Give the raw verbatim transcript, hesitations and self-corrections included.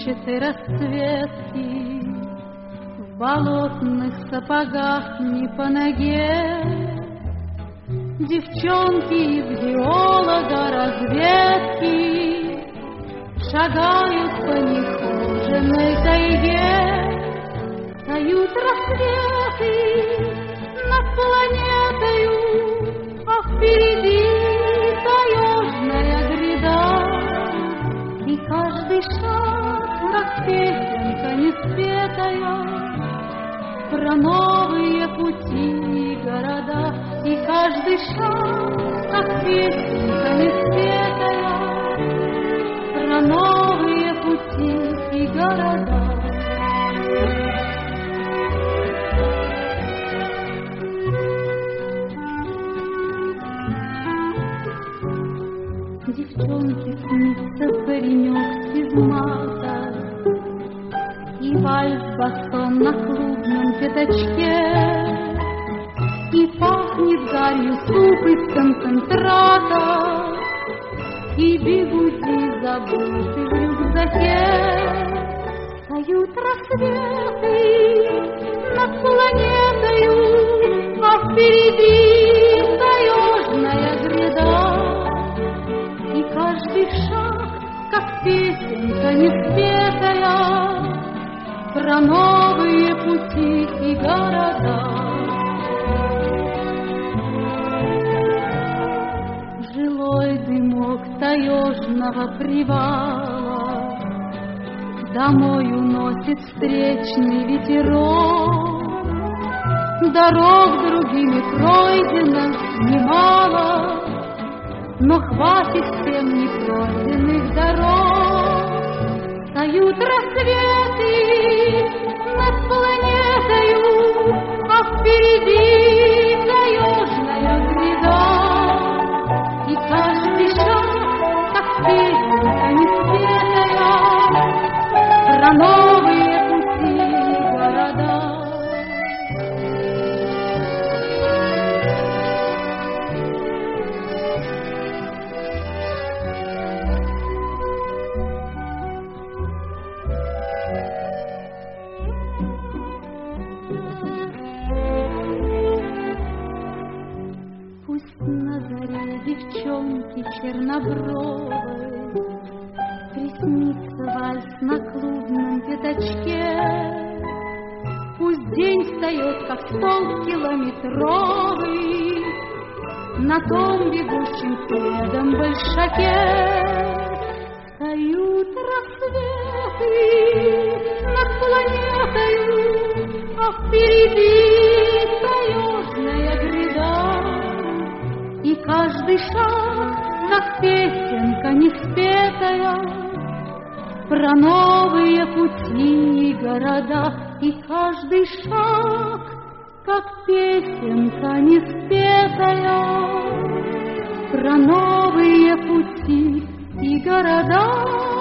дымчатой расцветки, в болотных сапогах не по ноге. Девчонки из геолога разведки шагают по нехоженной тайге. Тают рассветы над планетою, а впереди таежная гряда. И каждый шаг, как песенка неспетая, про новые пути и города. И каждый шаг, как песенка неспетая, про новые пути и города. Девчонке снится паренек из мата, и вальс басон на клубном пятачке, и пахнет гарью суп из концентрата, и бигуди забыты в рюкзаке. Встают рассветы над планетою, а впереди таежная гряда. И каждый шаг, как песенка неспетая, про новые пути и города. Жилой дымок таежного привала домой уносит встречный ветерок. Дорог другими пройдено немало, но хватит всем непройденных дорог. Встают рассветы над планетою, а впереди таежная гряда. И каждый шаг, как песенка неспетая, про новые пути и города. Девчонки чернобровой приснится вальс на клубном пятачке. Пусть день встает, как столб километровый на том бегущем следом большаке. Встают рассветы над планетою, а впереди таежная гряда. И каждый шаг, как песенка неспетая, про новые пути и города. И каждый шаг, как песенка неспетая, про новые пути и города.